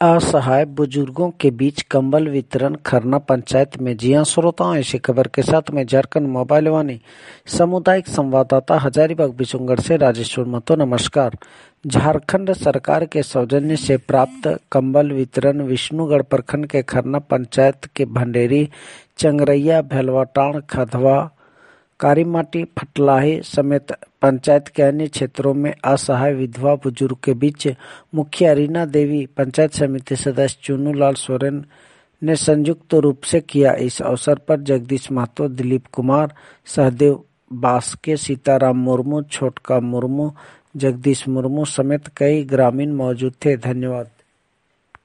असहाय बुजुर्गों के बीच कंबल वितरण खरना पंचायत में। जी हां श्रोताओं, ऐसी खबर के साथ में झारखंड मोबाइल वाणी सामुदायिक संवाददाता हजारीबाग बिशुनगढ़ से राजेश्वर महतो। नमस्कार। झारखंड सरकार के सौजन्य से प्राप्त कंबल वितरण विष्णुगढ़ प्रखंड के खरना पंचायत के भंडेरी, चंगरैया, भेलवाटांड़, खधवा, कारीमाटी, फटलाही समेत पंचायत के अन्य क्षेत्रों में असहाय विधवा बुजुर्ग के बीच मुखिया रीना देवी, पंचायत समिति सदस्य चुन्नूलाल सोरेन ने संयुक्त रूप से किया। इस अवसर पर जगदीश महतो, दिलीप कुमार, सहदेव बास्के, सीताराम मुर्मू, छोटका मुर्मू, जगदीश मुर्मू समेत कई ग्रामीण मौजूद थे। धन्यवाद।